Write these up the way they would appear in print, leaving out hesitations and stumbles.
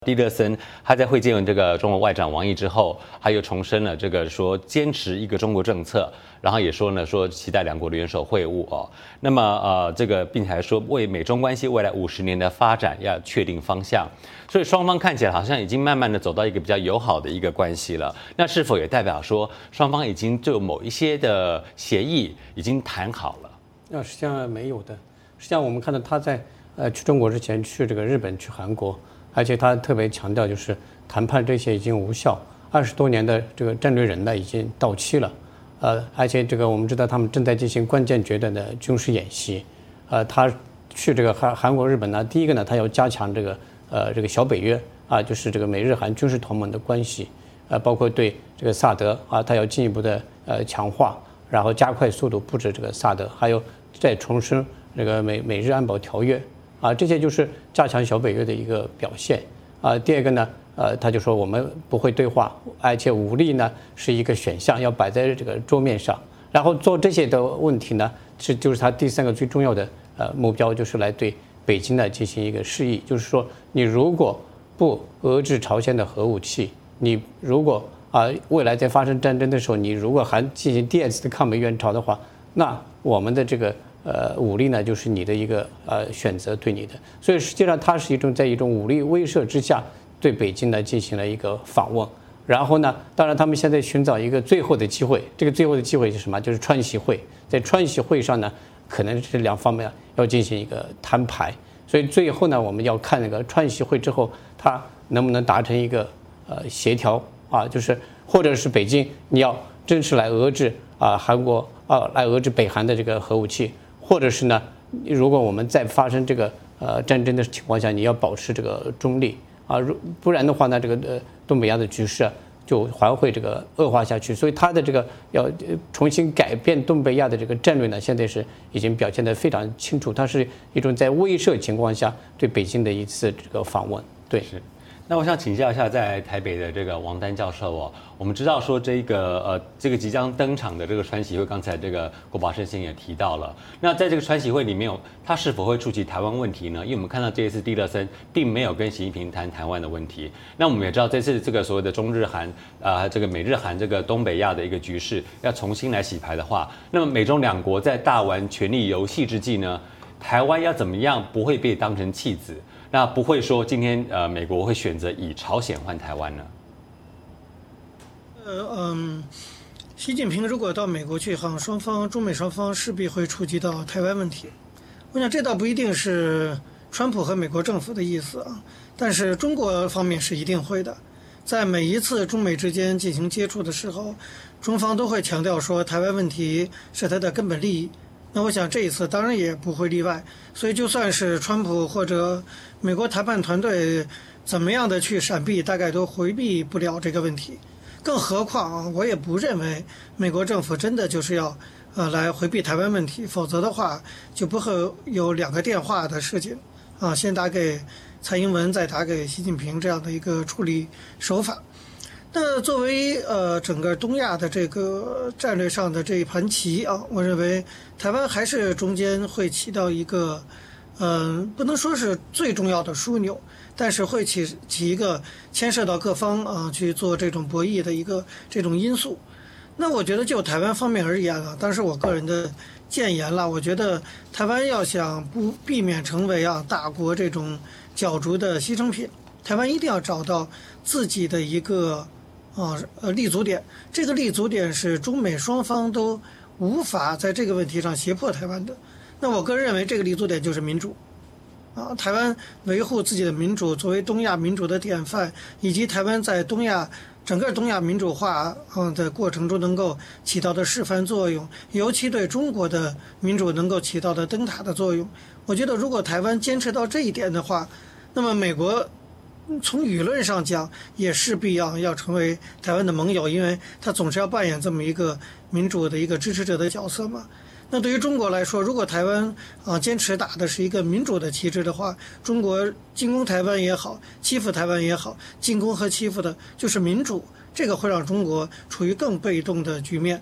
蒂勒森他在会见这个中国外长王毅之后，他又重申了这个说坚持一个中国政策，然后也说呢说期待两国的元首会晤哦。那么这个并且还说为美中关系未来50年的发展要确定方向，所以双方看起来好像已经慢慢的走到一个比较友好的一个关系了。那是否也代表说双方已经就某一些的协议已经谈好了？ 实际上没有的。实际上我们看到他在去中国之前去这个日本去韩国。而且他特别强调，就是谈判这些已经无效，20多年的这个战略人呢已经到期了，而且这个我们知道他们正在进行关键决断的军事演习，他去这个韩国、日本呢，第一个呢，他要加强这个小北约啊，就是这个美日韩军事同盟的关系，包括对这个萨德啊，他要进一步的强化，然后加快速度布置这个萨德，还有再重申这个美日安保条约。这些就是加强小北约的一个表现第二个呢，他就说我们不会对话，而且武力呢是一个选项，要摆在这个桌面上。然后做这些的问题呢，就是他第三个最重要的目标，就是来对北京呢进行一个示意，就是说你如果不遏制朝鲜的核武器，你如果未来在发生战争的时候，你如果还进行第二次的抗美援朝的话，那我们的这个武力呢，就是你的一个选择对你的，所以实际上它是在一种武力威慑之下对北京呢进行了一个访问，然后呢，当然他们现在寻找一个最后的机会，这个最后的机会是什么？就是川习会，在川习会上呢，可能是两方面要进行一个摊牌，所以最后呢，我们要看那个川习会之后，它能不能达成一个协调就是或者是北京你要正式来遏制韩国来遏制北韩的这个核武器。或者是呢，如果我们在发生这个战争的情况下，你要保持这个中立不然的话呢，这个东北亚的局势就还会这个恶化下去。所以他的这个要重新改变东北亚的这个战略呢，现在是已经表现得非常清楚，它是一种在威慑情况下对北京的一次这个访问。对。 是。那我想请教一下，在台北的这个王丹教授哦，我们知道说这个即将登场的这个川习会，刚才这个郭宝胜先也提到了。那在这个川习会里面，他是否会触及台湾问题呢？因为我们看到这一次蒂勒森并没有跟习近平谈台湾的问题。那我们也知道这次这个所谓的中日韩这个美日韩这个东北亚的一个局势要重新来洗牌的话，那么美中两国在大玩权力游戏之际呢，台湾要怎么样不会被当成弃子？那不会说今天美国会选择以朝鲜换台湾呢？ 习近平如果到美国去，中美双方势必会触及到台湾问题。我想这倒不一定是川普和美国政府的意思但是中国方面是一定会的。在每一次中美之间进行接触的时候，中方都会强调说台湾问题是它的根本利益。那我想这一次当然也不会例外，所以就算是川普或者美国谈判团队怎么样的去闪避，大概都回避不了这个问题。更何况我也不认为美国政府真的就是要来回避台湾问题，否则的话就不会有2个电话的事情先打给蔡英文，再打给习近平这样的一个处理手法。那作为整个东亚的这个战略上的这一盘棋我认为台湾还是中间会起到一个不能说是最重要的枢纽，但是会起一个牵涉到各方去做这种博弈的一个这种因素。那我觉得就台湾方面而言当然是我个人的建言了，我觉得台湾要想避免成为大国这种角逐的牺牲品，台湾一定要找到自己的一个立足点，这个立足点是中美双方都无法在这个问题上胁迫台湾的。那我个人认为这个立足点就是民主台湾维护自己的民主，作为东亚民主的典范，以及台湾在整个东亚民主化的过程中能够起到的示范作用，尤其对中国的民主能够起到的灯塔的作用。我觉得如果台湾坚持到这一点的话，那么美国从舆论上讲也势必要成为台湾的盟友，因为他总是要扮演这么一个民主的一个支持者的角色嘛。那对于中国来说，如果台湾坚持打的是一个民主的旗帜的话，中国进攻台湾也好，欺负台湾也好，进攻和欺负的就是民主，这个会让中国处于更被动的局面。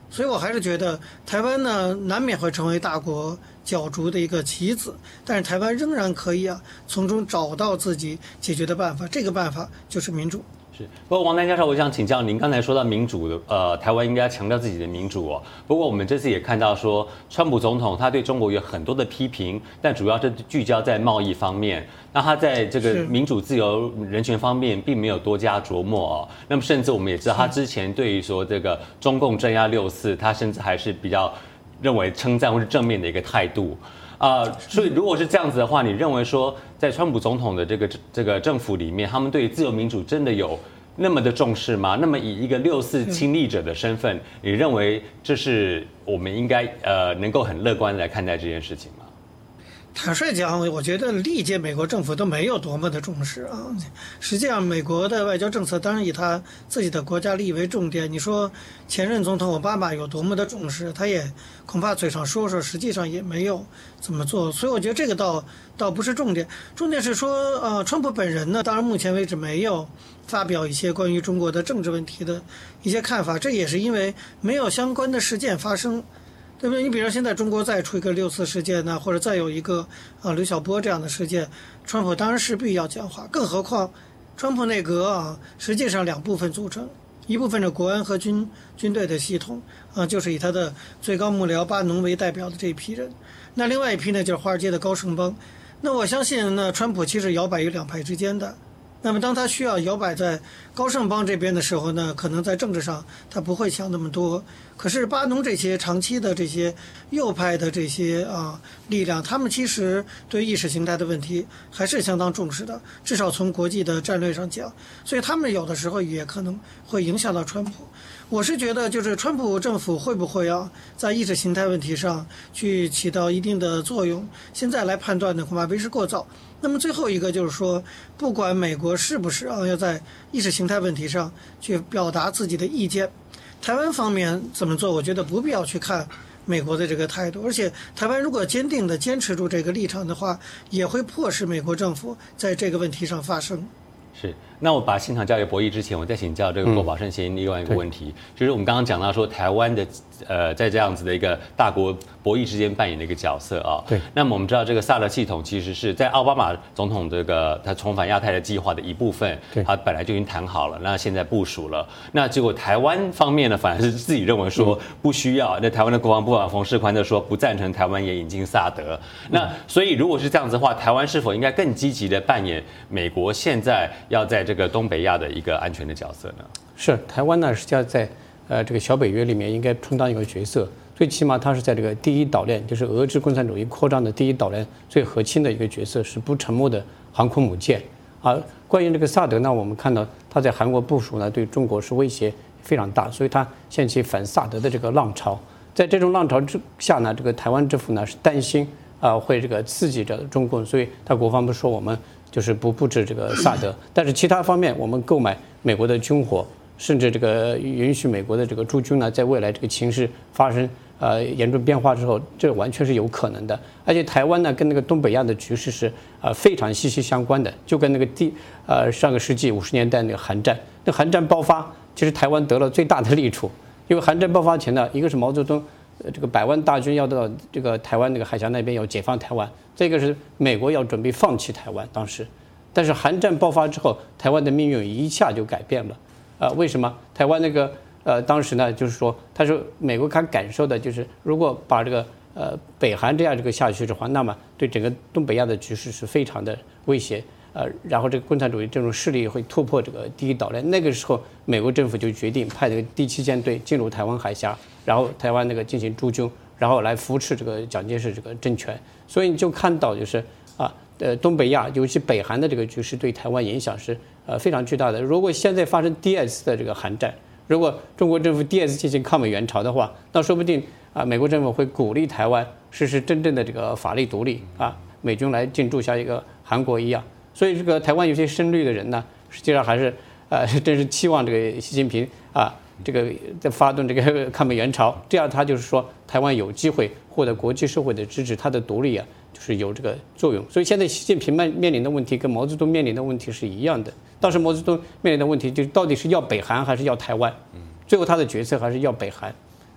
所以我还是觉得台湾呢难免会成为大国角逐的一个棋子，但是台湾仍然可以从中找到自己解决的办法，这个办法就是民主。 是，不过王丹教授，我想请教您，刚才说到民主的，台湾应该强调自己的民主哦。不过我们这次也看到说，川普总统他对中国有很多的批评，但主要是聚焦在贸易方面。那他在这个民主、自由、人权方面并没有多加琢磨哦。那么甚至我们也知道，他之前对于说这个中共镇压6·4，他甚至还是比较认为称赞或是正面的一个态度。所以如果是这样子的话，你认为说，在川普总统的这个政府里面，他们对自由民主真的有那么的重视吗？那么以一个6·4亲历者的身份，你认为这是我们应该能够很乐观来看待这件事情吗？ 坦率讲，我觉得历届美国政府都没有多么的重视啊。实际上，美国的外交政策当然以他自己的国家利益为重点。你说前任总统奥巴马有多么的重视，他也恐怕嘴上说说，实际上也没有怎么做。所以我觉得这个倒不是重点，重点是说，川普本人呢，当然目前为止没有发表一些关于中国的政治问题的一些看法，这也是因为没有相关的事件发生。对不对？你比如现在中国再出一个6·4事件呢，或者再有一个刘晓波这样的事件，川普当然势必要讲话。更何况，川普内阁实际上2部分组成，一部分是国安和军队的系统就是以他的最高幕僚巴农为代表的这一批人。那另外一批呢，就是华尔街的高盛帮。那我相信呢，川普其实摇摆于2派之间的。那么当他需要摇摆在高盛帮这边的时候呢，可能在政治上他不会想那么多。可是巴农这些长期的这些右派的这些力量，他们其实对意识形态的问题还是相当重视的，至少从国际的战略上讲，所以他们有的时候也可能会影响到川普。我是觉得，就是川普政府会不会在意识形态问题上去起到一定的作用，现在来判断呢，恐怕为时过早。那么最后一个就是说，不管美国是不是要在意识形态问题上去表达自己的意见，台湾方面怎么做，我觉得不必要去看美国的这个态度。而且台湾如果坚定地坚持住这个立场的话，也会迫使美国政府在这个问题上发声。 是，那我把现场交给博弈之前，我再请教这个郭宝胜先生另外一个问题，就是我们刚刚讲到说台湾的在这样子的一个大国博弈之间扮演的一个角色啊。 对。 那么我们知道这个萨德系统其实是在奥巴马总统这个他重返亚太的计划的一部分，他本来就已经谈好了，那现在部署了。那结果台湾方面呢，反而是自己认为说不需要。那台湾的国防部长冯世宽就说不赞成台湾也引进萨德。那所以如果是这样子的话，台湾是否应该更积极的扮演美国现在要在这个东北亚的一个安全的角色呢？ 是，台湾呢实际上在这个小北约里面应该充当一个角色，最起码它是在这个第一岛链，就是遏制共产主义扩张的第一岛链最核心的一个角色，是不沉没的航空母舰。关于这个萨德呢，我们看到它在韩国部署呢，对中国是威胁非常大，所以它掀起反萨德的这个浪潮。在这种浪潮之下呢，这个台湾政府呢是担心会这个刺激着中共，所以他国防部说我们就是不布置这个萨德，但是其他方面我们购买美国的军火，甚至这个允许美国的这个驻军呢，在未来这个情势发生严重变化之后，这完全是有可能的。而且台湾呢跟那个东北亚的局势是非常息息相关的，就跟那个上个世纪50年代那个韩战，那韩战爆发，其实台湾得了最大的利处，因为韩战爆发前呢，一个是毛泽东这个100万大军要到这个台湾那个海峡那边要解放台湾，这个是美国要准备放弃台湾当时，但是韩战爆发之后，台湾的命运一下就改变了。为什么？台湾那个当时呢，就是说，他说美国他感受的就是，如果把这个北韩这样这个下去的话，那么对整个东北亚的局势是非常的威胁。然后这个共产主义这种势力会突破这个第一岛链。那个时候，美国政府就决定派这个第7舰队进入台湾海峡，然后台湾那个进行驻军，然后来扶持这个蒋介石这个政权。所以你就看到就是东北亚，尤其北韩的这个局势对台湾影响是非常巨大的。如果现在发生第2次的这个韩战，如果中国政府第2次进行抗美援朝的话，那说不定美国政府会鼓励台湾实施真正的这个法律独立美军来进驻像一个韩国一样。所以这个台湾有些深绿的人呢，实际上还是真是期望这个习近平这个在发动这个抗美援朝，这样他就是说台湾有机会获得国际社会的支持，他的独立就是有这个作用。所以现在习近平面临的问题跟毛泽东面临的问题是一样的。当时毛泽东面临的问题就是到底是要北韩还是要台湾，最后他的决策还是要北韩。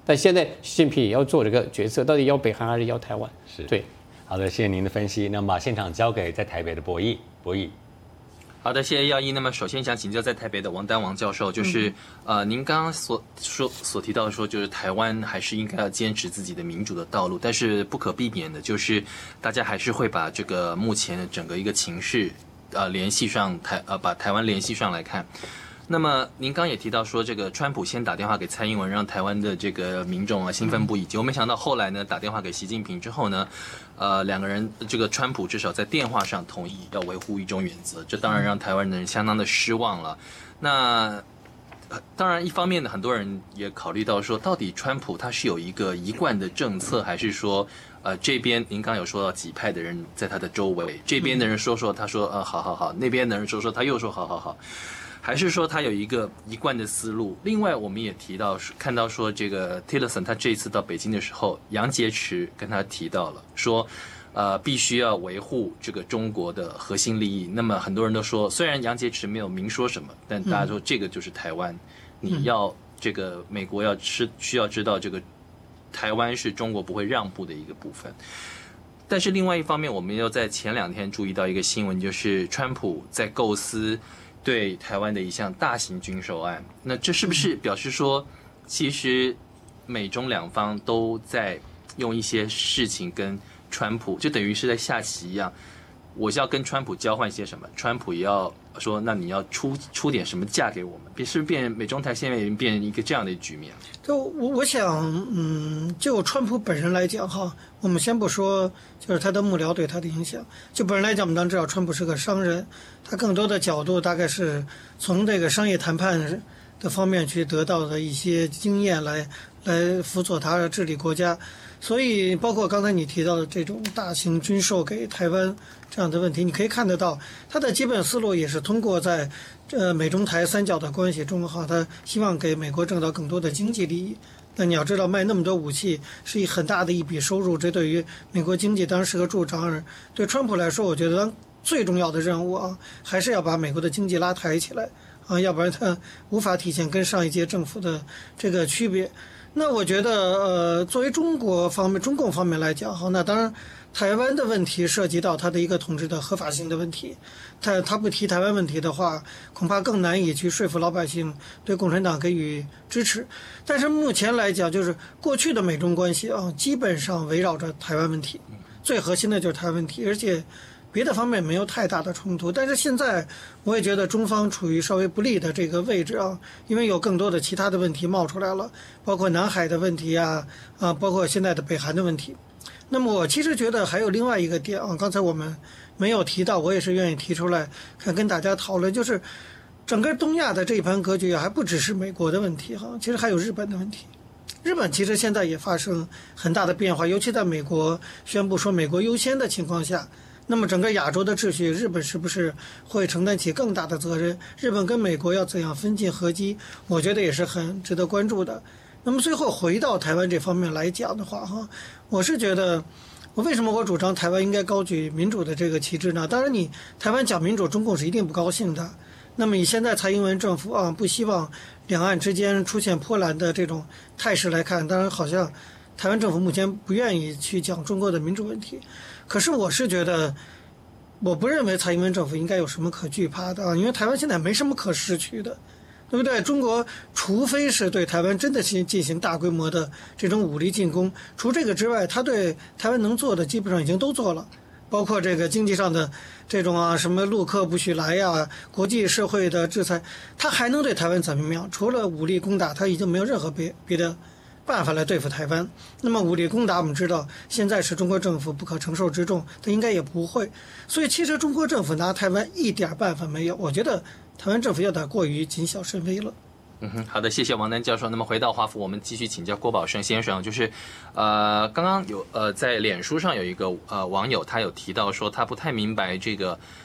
但现在习近平也要做这个决策，到底要北韩还是要台湾？ 是对。 好的，谢谢您的分析。那么把现场交给在台北的博弈。 好的，谢谢耀一。那么首先想请教在台北的王丹王教授，就是您刚刚所提到说，就是台湾还是应该要坚持自己的民主的道路，但是不可避免的就是大家还是会把这个目前的整个一个情势联系上把台湾联系上来看。那么您刚也提到说，这个川普先打电话给蔡英文，让台湾的这个民众兴奋不已。结果没想到后来呢，打电话给习近平之后呢，两个人这个川普至少在电话上同意要维护一中原则，这当然让台湾人相当的失望了。那当然一方面呢，很多人也考虑到说，到底川普他是有一个一贯的政策，还是说这边您刚有说到几派的人在他的周围，这边的人说他说好好好，那边的人说他又说好好好。还是说他有一个一贯的思路？另外，我们也看到说，这个 Tillerson 他这一次到北京的时候，杨洁篪跟他提到了说，必须要维护这个中国的核心利益。那么很多人都说，虽然杨洁篪没有明说什么，但大家说这个就是台湾，你要这个美国需要知道这个台湾是中国不会让步的一个部分。但是另外一方面，我们又在前2天注意到一个新闻，就是川普在构思对台湾的一项大型军售案。那这是不是表示说，其实美中两方都在用一些事情跟川普，就等于是在下棋一样，我是要跟川普交换些什么，川普也要说，那你要出点什么价给我们，是不是变美中台现在已经变成一个这样的局面？ 就我想，就川普本人来讲哈，我们先不说就是他的幕僚对他的影响，就本人来讲，我们当然知道川普是个商人，他更多的角度大概是从这个商业谈判的方面去得到的一些经验来辅佐他治理国家。所以包括刚才你提到的这种大型军售给台湾这样的问题，你可以看得到他的基本思路也是通过在美中台三角的关系中哈，他希望给美国挣到更多的经济利益。那你要知道，卖那么多武器是很大的一笔收入，这对于美国经济当然是个助长。对川普来说，我觉得最重要的任务啊，还是要把美国的经济拉抬起来啊，要不然他无法体现跟上一届政府的这个区别。那我觉得作为中共方面来讲哈，那当然台湾的问题涉及到它的一个统治的合法性的问题，他不提台湾问题的话，恐怕更难以去说服老百姓对共产党给予支持。但是目前来讲，就是过去的美中关系啊，基本上围绕着台湾问题，最核心的就是台湾问题，而且别的方面没有太大的冲突。但是现在我也觉得中方处于稍微不利的这个位置啊，因为有更多的其他的问题冒出来了，包括南海的问题啊，包括现在的北韩的问题。那么我其实觉得还有另外一个点啊，刚才我们没有提到，我也是愿意提出来跟大家讨论，就是整个东亚的这一盘格局还不只是美国的问题哈，其实还有日本的问题。日本其实现在也发生很大的变化，尤其在美国宣布说美国优先的情况下，那么整个亚洲的秩序，日本是不是会承担起更大的责任？日本跟美国要怎样分进合击，我觉得也是很值得关注的。那么最后回到台湾这方面来讲的话哈，我是觉得为什么我主张台湾应该高举民主的这个旗帜呢？当然你台湾讲民主，中共是一定不高兴的。那么以现在蔡英文政府啊不希望两岸之间出现波澜的这种态势来看，当然好像台湾政府目前不愿意去讲中国的民主问题。可是我是觉得，我不认为蔡英文政府应该有什么可惧怕的啊，因为台湾现在没什么可失去的，对不对？中国除非是对台湾真的进行大规模的这种武力进攻，除这个之外，他对台湾能做的基本上已经都做了，包括这个经济上的这种什么陆客不许来呀，国际社会的制裁，他还能对台湾怎么样？除了武力攻打，他已经没有任何别的办法来对付台湾。那么武力攻打，我们知道现在是中国政府不可承受之重，他应该也不会。所以其实中国政府拿台湾一点办法没有，我觉得台湾政府有点过于谨小慎微了。 好的，谢谢王丹教授。那么回到华府，我们继续请教郭宝胜先生，就是刚刚有在脸书上有一个网友，他有提到说他不太明白这个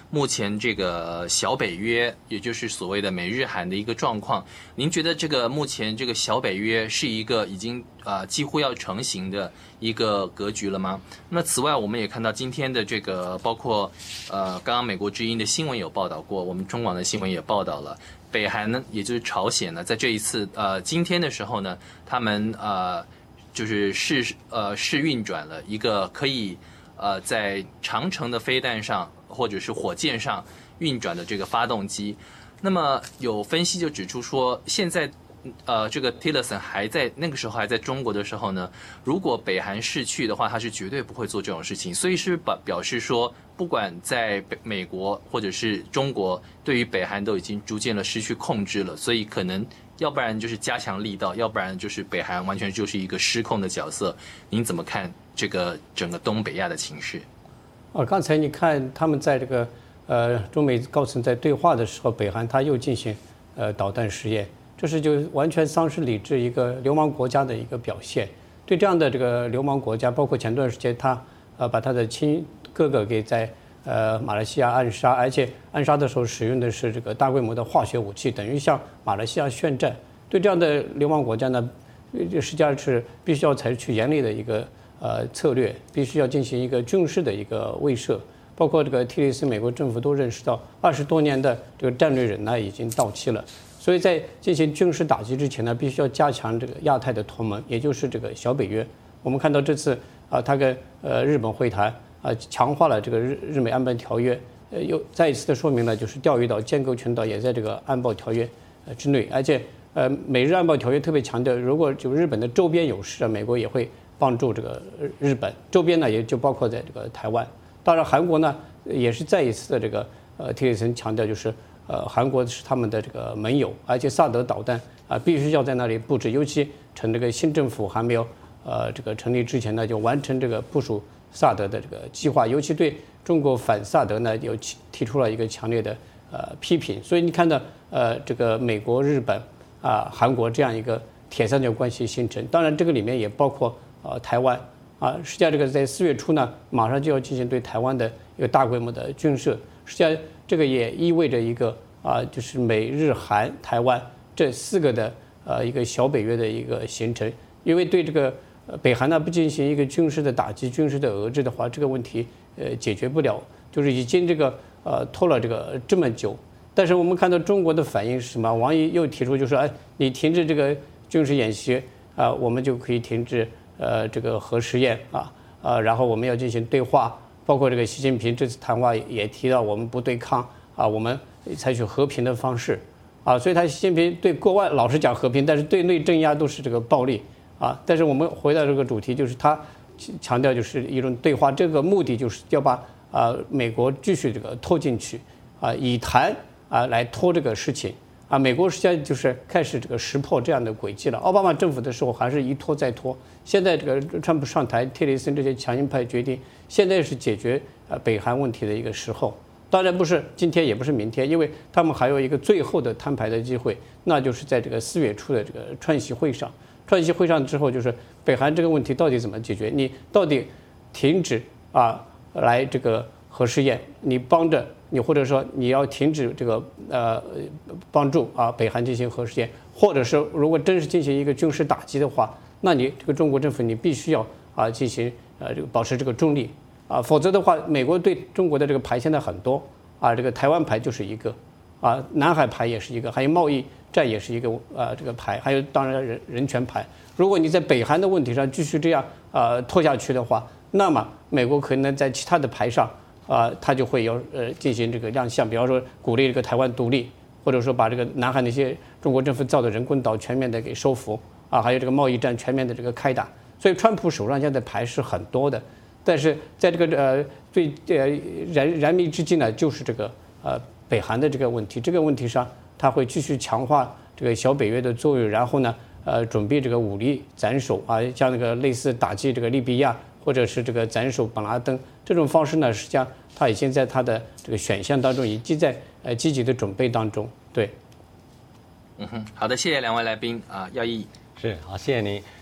目前这个小北约，也就是所谓的美日韩的一个状况。您觉得这个目前这个小北约是一个已经几乎要成型的一个格局了吗？那么此外，我们也看到今天的这个包括刚刚美国之音的新闻有报道过，我们中广的新闻也报道了。北韩呢，也就是朝鲜呢，在这一次今天的时候呢，他们就是试运转了一个可以在长程的飞弹上或者是火箭上运转的这个发动机。那么有分析就指出说，现在这个 Tillerson 那个时候还在中国的时候呢，如果北韩逝去的话，他是绝对不会做这种事情。所以是表示说，不管在美国或者是中国，对于北韩都已经逐渐的失去控制了。所以可能要不然就是加强力道，要不然就是北韩完全就是一个失控的角色。您怎么看这个整个东北亚的情势？ 刚才你看他们在这个中美高层在对话的时候，北韩他又进行导弹试验。这是就完全丧失理智一个流氓国家的一个表现。对这样的这个流氓国家，包括前段时间他把他的亲哥哥给在马来西亚暗杀，而且暗杀的时候使用的是这个大规模的化学武器，等于向马来西亚宣战。对这样的流氓国家呢，实际上是必须要采取严厉的一个策略，必须要进行一个军事的一个威慑。包括这个提里森美国政府都认识到，20多年的这个战略忍耐已经到期了。所以在进行军事打击之前呢，必须要加强这个亚太的同盟，也就是这个小北约。我们看到这次他跟日本会谈强化了这个日美安保条约，又再一次的说明了就是钓鱼岛、建构群岛也在这个安保条约之内。而且美日安保条约特别强调，如果就日本的周边有事美国也会帮助这个日本。周边呢也就包括在这个台湾。当然韩国呢也是再一次的这个提里森强调就是。韩国是他们的这个盟友，而且萨德导弹必须要在那里布置，尤其趁这个新政府还没有这个成立之前呢，就完成这个部署萨德的这个计划，尤其对中国反萨德呢，有提出了一个强烈的批评。所以你看到这个美国、日本韩国这样一个铁三角关系形成，当然这个里面也包括台湾实际上这个在4月初呢，马上就要进行对台湾的一个大规模的军售，实际上。这个也意味着一个就是美日韩台湾这4个的一个小北约的一个形成。因为对这个北韩呢不进行一个军事的打击、军事的遏制的话，这个问题解决不了，就是已经这个拖了这个这么久。但是我们看到中国的反应是什么？王毅又提出就说，你停止这个军事演习我们就可以停止这个核试验然后我们要进行对话。包括这个习近平这次谈话也提到，我们不对抗我们采取和平的方式所以他习近平对国外老是讲和平，但是对内镇压都是这个暴力但是我们回到这个主题，就是他强调就是一种对话，这个目的就是要把美国继续这个拖进去以谈来拖这个事情美国实际上就是开始这个识破这样的轨迹了。奥巴马政府的时候还是一拖再拖，现在这个川普上台，特雷森这些强硬派决定，现在是解决北韩问题的一个时候。当然不是今天，也不是明天，因为他们还有一个最后的摊牌的机会，那就是在这个4月初的这个川习会上。川习会上之后，就是北韩这个问题到底怎么解决？你到底停止来这个核试验，你帮着你，或者说你要停止这个帮助北韩进行核试验，或者是如果真是进行一个军事打击的话，那你这个中国政府你必须要进行这个保持这个中立否则的话，美国对中国的这个牌现在很多这个台湾牌就是一个南海牌也是一个，还有贸易战也是一个这个牌，还有当然人权牌。如果你在北韩的问题上继续这样拖下去的话，那么美国可能在其他的牌上它就会有进行这个亮相，比方说鼓励这个台湾独立，或者说把这个南海那些中国政府造的人工岛全面的给收复还有这个贸易战全面的这个开打。所以川普手上现在牌是很多的，但是在这个最燃眉之急呢，就是这个北韩的这个问题。这个问题上，他会继续强化这个小北约的作用，然后呢准备这个武力斩首像那个类似打击这个利比亚或者是这个斩首本拉登这种方式呢，实际上他已经在他的这个选项当中，以及在积极的准备当中。对， 好的，谢谢两位来宾耀毅。 是好，谢谢您。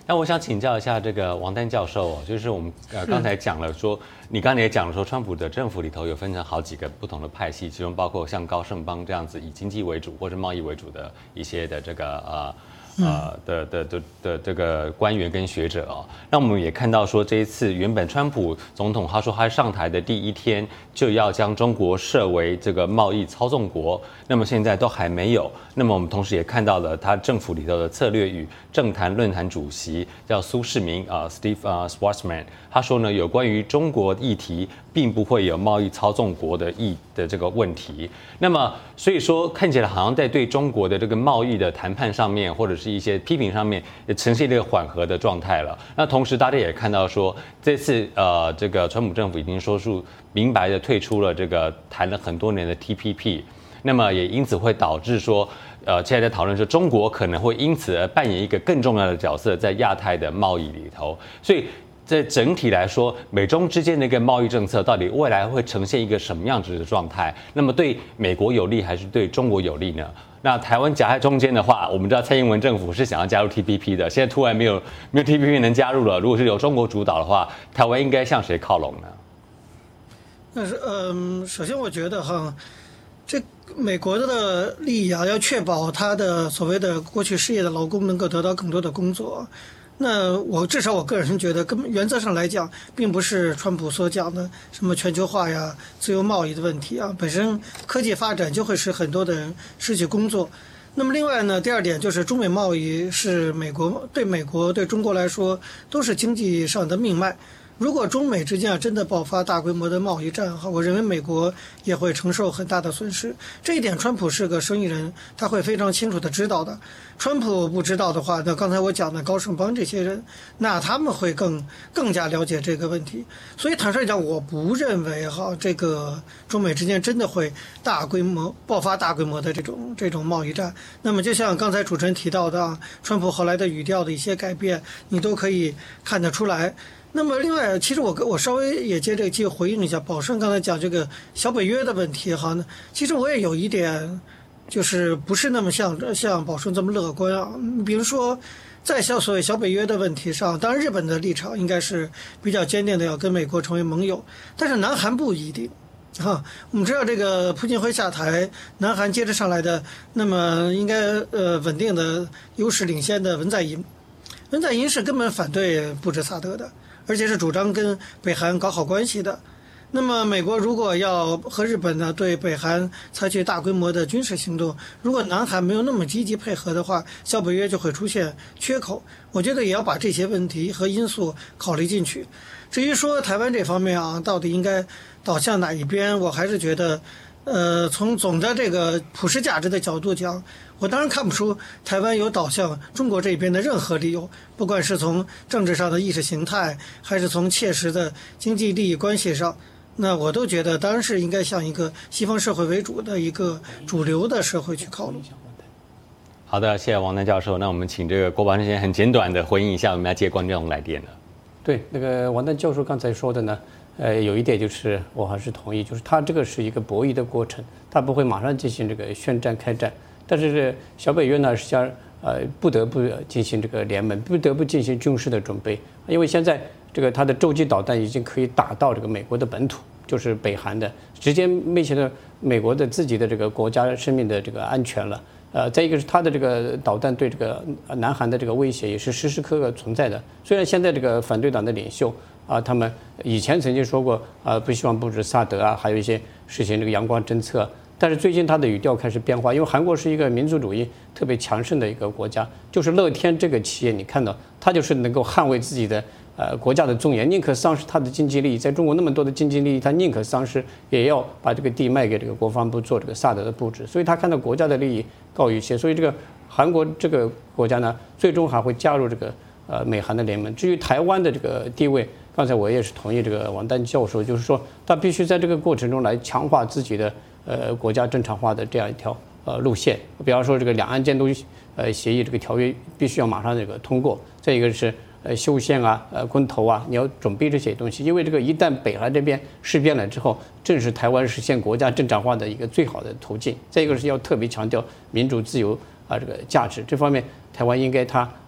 那我想请教一下这个王丹教授就是我们刚才讲了说，你刚才也讲了说，川普的政府里头有分成好几个不同的派系，其中包括像高盛邦这样子以经济为主或者贸易为主的一些的这个这个官员跟学者那我们也看到说，这一次原本川普总统他说他上台的第一天就要将中国设为这个贸易操纵国，那么现在都还没有。那么我们同时也看到了他政府里头的策略与政坛论坛主席叫苏世民Steve Schwarzman， 他说呢，有关于中国议题并不会有贸易操纵国的这个问题。那么所以说看起来好像在对中国的这个贸易的谈判上面，或者是一些批评上面，也呈现一个缓和的状态了。那同时大家也看到说，这次这个川普政府已经说出明白的退出了这个谈了很多年的 TPP， 那么也因此会导致说，现在在讨论说中国可能会因此而扮演一个更重要的角色在亚太的贸易里头，所以在整体来说，美中之间的一个贸易政策到底未来会呈现一个什么样子的状态？那么对美国有利还是对中国有利呢？那台湾夹在中间的话，我们知道蔡英文政府是想要加入 TPP 的，现在突然没有 TPP 能加入了，如果是由中国主导的话，台湾应该向谁靠拢呢？ 但是首先我觉得这美国的利益要确保他的所谓的过去失业的劳工能够得到更多的工作。那至少我个人觉得，原则上来讲，并不是川普所讲的什么全球化呀、自由贸易的问题本身科技发展就会使很多的人失去工作。那么另外呢，第二点就是中美贸易是美国对中国来说都是经济上的命脉。如果中美之间真的爆发大规模的贸易战我认为美国也会承受很大的损失。这一点川普是个生意人，他会非常清楚的知道的。川普不知道的话，那刚才我讲的高盛邦这些人，那他们会更加了解这个问题。所以坦率讲，我不认为这个中美之间真的会爆发大规模的这种贸易战。那么就像刚才主持人提到的川普后来的语调的一些改变，你都可以看得出来。那么另外，其实我稍微也借这个机会回应一下宝顺刚才讲这个小北约的问题其实我也有一点，就是不是那么像宝顺这么乐观比如说，在所谓小北约的问题上，当然日本的立场应该是比较坚定的，要跟美国成为盟友，但是南韩不一定我们知道这个朴槿惠下台，南韩接着上来的，那么应该稳定的优势领先的文在寅是根本反对布什萨德的。而且是主张跟北韩搞好关系的。那么美国如果要和日本呢对北韩采取大规模的军事行动，如果南韩没有那么积极配合的话，小北约就会出现缺口。我觉得也要把这些问题和因素考虑进去。至于说台湾这方面到底应该倒向哪一边，我还是觉得从总的这个普世价值的角度讲，我当然看不出台湾有倒向中国这边的任何理由，不管是从政治上的意识形态，还是从切实的经济利益关系上，那我都觉得当然是应该向一个西方社会为主的一个主流的社会去靠拢。 好的，谢谢王丹教授。那我们请这个郭宝胜先生很简短的回应一下，我们要接观众来电了。 对，那个王丹教授刚才说的呢，有一点就是我还是同意，就是他这个是一个博弈的过程，他不会马上进行这个宣战开战。但是小北约呢，实际上不得不进行这个联盟，不得不进行军事的准备，因为现在这个它的洲际导弹已经可以打到这个美国的本土，就是北韩的，直接威胁到美国的自己的这个国家生命的这个安全了。再一个是它的这个导弹对这个南韩的这个威胁也是时时刻刻存在的。虽然现在这个反对党的领袖他们以前曾经说过不希望布置萨德还有一些实行这个阳光政策。但是最近他的语调开始变化，因为韩国是一个民族主义特别强盛的一个国家，就是乐天这个企业，你看到他就是能够捍卫自己的国家的尊严，宁可丧失他的经济利益。在中国那么多的经济利益，他宁可丧失，也要把这个地卖给这个国防部做这个萨德的布置。所以他看到国家的利益高于一切，所以这个韩国这个国家呢，最终还会加入这个美韩的联盟。至于台湾的这个地位，刚才我也是同意这个王丹教授，就是说他必须在这个过程中来强化自己的国家正常化的这样一条路线。比方说这个两岸监督协议这个条约必须要马上这个通过。再一个是修宪公投你要准备这些东西，因为这个一旦北韩这边事变了之后，正是台湾实现国家正常化的一个最好的途径。再一个是要特别强调民主自由这个价值，这方面台湾应该他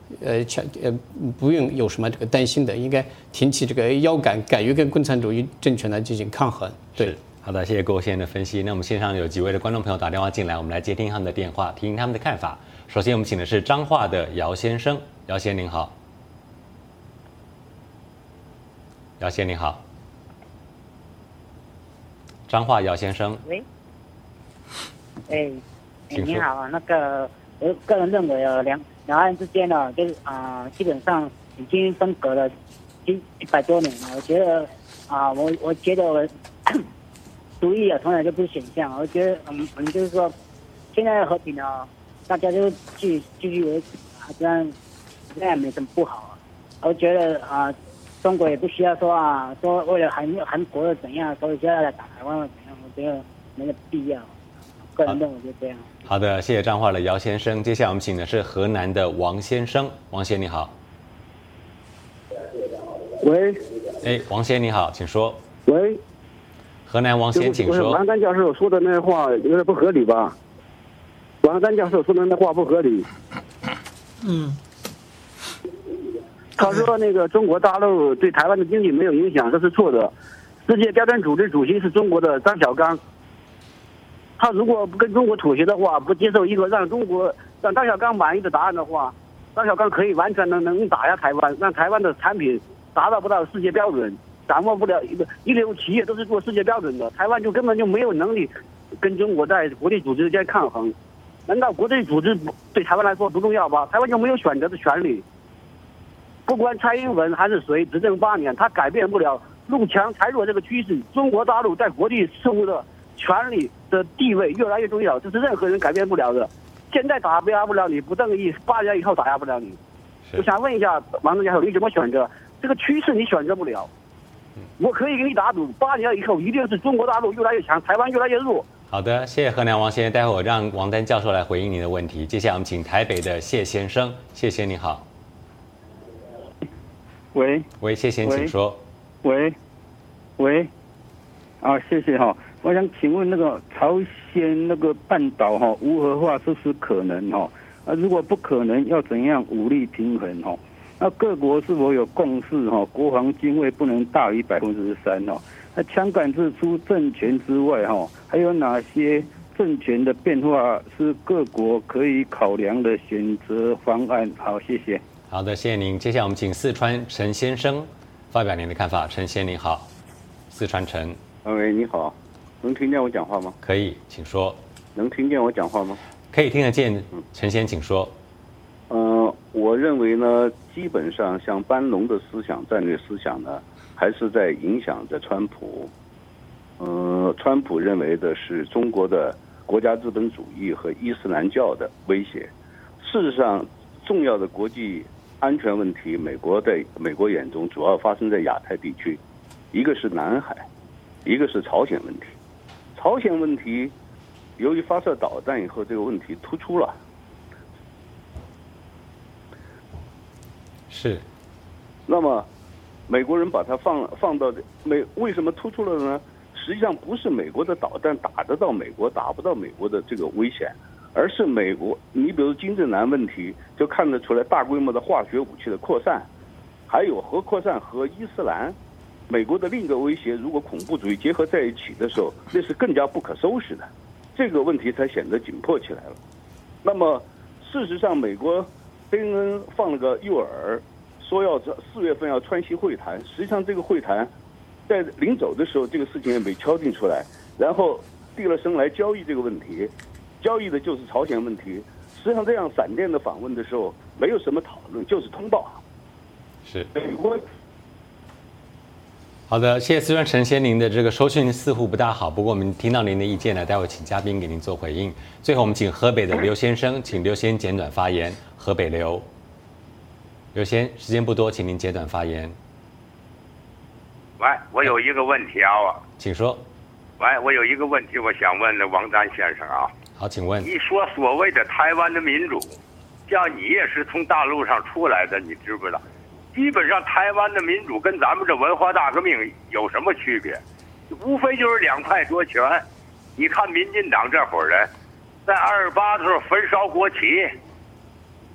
不用有什么这个担心的，应该挺起这个腰杆，敢于跟共产主义政权来进行抗衡。对， 好的，谢谢郭先生的分析。那我们线上有几位的观众朋友打电话进来，我们来接听他们的电话，听听他们的看法。首先，我们请的是彰化的姚先生，姚先生您好。姚先生您好。彰化姚先生， 喂， 请说你好，那个我个人认为两岸之间呢，就是基本上已经分隔了100多年了。我觉得我觉得独立从来就不是选项。我觉得我们就是说，现在的和平呢，大家就继续维持这样也没什么不好。我觉得中国也不需要说为了韩国的怎样，所以就要来打台湾的怎样，我觉得没有必要。个人认为就这样。 好的，谢谢彰化的姚先生。接下来我们请的是河南的王先生，王先生你好。 喂， 王先生你好，请说。 喂， 河南王先，请说。 王丹教授说的那话有点不合理吧？王丹教授说的那话不合理。他说那个中国大陆对台湾的经济没有影响，这是错的。世界标准组织主席是中国的张小刚，他如果不跟中国妥协的话，不接受一个让张小刚满意的答案的话，张小刚可以完全能打压台湾，让台湾的产品达到不到世界标准，掌握不了一流企业都是做世界标准的，台湾就根本就没有能力跟中国在国际组织之间抗衡。难道国际组织对台湾来说不重要吗？台湾就没有选择的权利？不管蔡英文还是谁执政8年，他改变不了陆强台弱这个趋势。中国大陆在国际事务的权力的地位越来越重要，这是任何人改变不了的。现在打压不了你，不等于8年以后打压不了你。我想问一下王教授，你怎么选择？这个趋势你选择不了。我可以给你打赌，8年以后一定是中国大陆越来越强，台湾越来越弱。 好的，谢谢河南王先生。待会我让王丹教授来回应您的问题。接下来我们请台北的谢先生，谢先你好。 喂， 谢先请说。 喂，谢谢哈。我想请问那个朝鲜那个半岛无核化是不是可能如果不可能，要怎样武力平衡那各国是否有共识国防经费不能大于3%那枪杆子除政权之外还有哪些政权的变化是各国可以考量的选择方案？好，谢谢。 好的，谢谢您。接下来我们请四川陈先生发表您的看法。陈先生您好。四川陈。 喂，你好，能听见我讲话吗？ 可以，请说。 能听见我讲话吗？ 可以听得见。陈先生请说。 我认为呢，基本上像班农的思想、战略思想呢，还是在影响着川普。川普认为的是中国的国家资本主义和伊斯兰教的威胁。事实上，重要的国际安全问题，美国眼中主要发生在亚太地区，一个是南海，一个是朝鲜问题。朝鲜问题由于发射导弹以后，这个问题突出了。 是。 那么美国人把它放到为什么突出了呢？实际上不是美国的导弹打得到美国，打不到美国的这个危险，而是美国，你比如金正男问题就看得出来大规模的化学武器的扩散，还有核扩散和伊斯兰，美国的另一个威胁，如果恐怖主义结合在一起的时候，那是更加不可收拾的，这个问题才显得紧迫起来了。那么事实上，美国贝恩放了个诱饵，说要4月份要川西会谈，实际上这个会谈在临走的时候，这个事情也没敲定出来，然后递了声来交易这个问题，交易的就是朝鲜问题。实际上这样闪电的访问的时候，没有什么讨论，就是通报。 是。 美国。 好的，谢谢四川陈先您的这个收讯似乎不大好，不过我们听到您的意见呢，待会请嘉宾给您做回应。最后我们请河北的刘先生，请刘先简短发言。河北刘先，时间不多，请您简短发言。 喂，我有一个问题啊， 请说。 喂，我有一个问题，我想问王丹先生啊。 好，请问。 一说所谓的台湾的民主，像你也是从大陆上出来的，你知不知道？基本上台湾的民主跟咱们这文化大革命有什么区别？无非就是2派夺权。你看民进党这伙人，在28的时候焚烧国旗，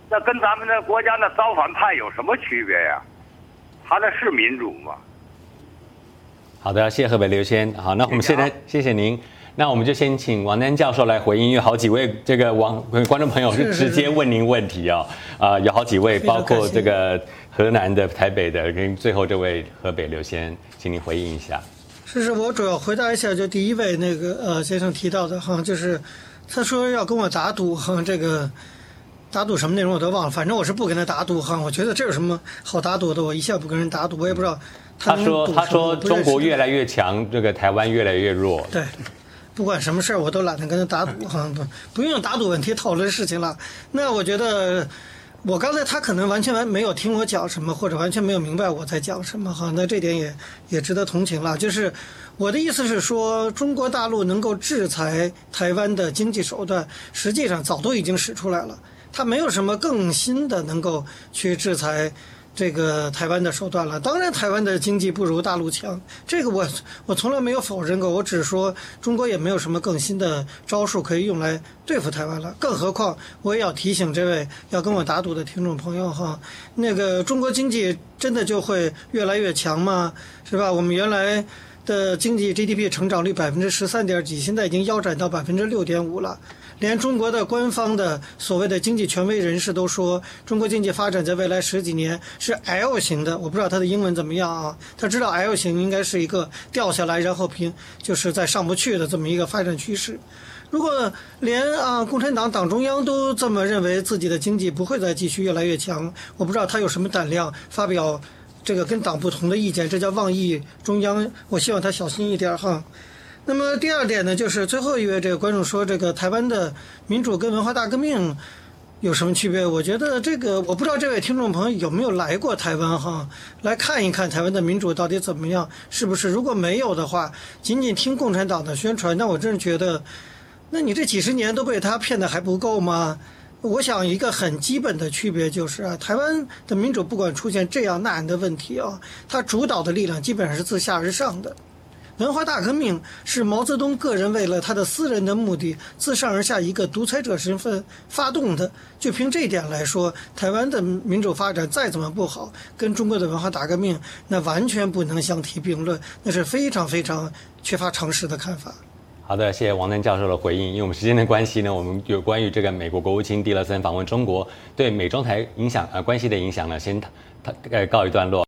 那跟咱们的国家那造反派有什么区别呀？他那是民主吗？ 好的，谢谢河北刘先。好，那我们现在谢谢您。那我们就先请王丹教授来回应，因为好几位这个观众朋友是直接问您问题哦。有好几位，包括这个河南的、台北的，跟最后这位河北刘先，请您回应一下。 是，我主要回答一下，就第一位那个先生提到的哈，就是他说要跟我打赌哈，这个打赌什么内容我都忘了，反正我是不跟他打赌哈。我觉得这有什么好打赌的？我一向不跟人打赌，我也不知道他说中国越来越强，这个台湾越来越弱。 对。不管什么事儿，我都懒得跟他打赌哈，不用打赌问题讨论事情了。那我觉得，我刚才他可能完全没有听我讲什么，或者完全没有明白我在讲什么哈。那这点也值得同情了。就是我的意思是说，中国大陆能够制裁台湾的经济手段，实际上早都已经使出来了，它没有什么更新的能够去制裁这个台湾的手段了。当然台湾的经济不如大陆强，这个我从来没有否认过，我只说中国也没有什么更新的招数可以用来对付台湾了。更何况我也要提醒这位要跟我打赌的听众朋友哈，那个中国经济真的就会越来越强吗？是吧？我们原来的经济 GDP 成长率13.几%，现在已经腰斩到6.5%了。连中国的官方的所谓的经济权威人士都说，中国经济发展在未来10几年是 L 型的。我不知道他的英文怎么样啊？他知道 L 型应该是一个掉下来，然后就是在上不去的这么一个发展趋势。如果连共产党党中央都这么认为自己的经济不会再继续越来越强，我不知道他有什么胆量发表这个跟党不同的意见，这叫妄议中央。我希望他小心一点哈。那么第二点呢，就是最后一位这个观众说，这个台湾的民主跟文化大革命有什么区别？我觉得这个我不知道这位听众朋友有没有来过台湾哈，来看一看台湾的民主到底怎么样，是不是？如果没有的话，仅仅听共产党的宣传，那我真是觉得，那你这几十年都被他骗得还不够吗？我想一个很基本的区别就是台湾的民主不管出现这样那样的问题它主导的力量基本上是自下而上的。文化大革命是毛泽东个人为了他的私人的目的，自上而下一个独裁者身份发动的。就凭这一点来说，台湾的民主发展再怎么不好，跟中国的文化大革命那完全不能相提并论，那是非常非常缺乏常识的看法。 好的，谢谢王丹教授的回应。因为我们时间的关系呢，我们有关于这个美国国务卿蒂勒森访问中国对美中台关系的影响呢，先告一段落。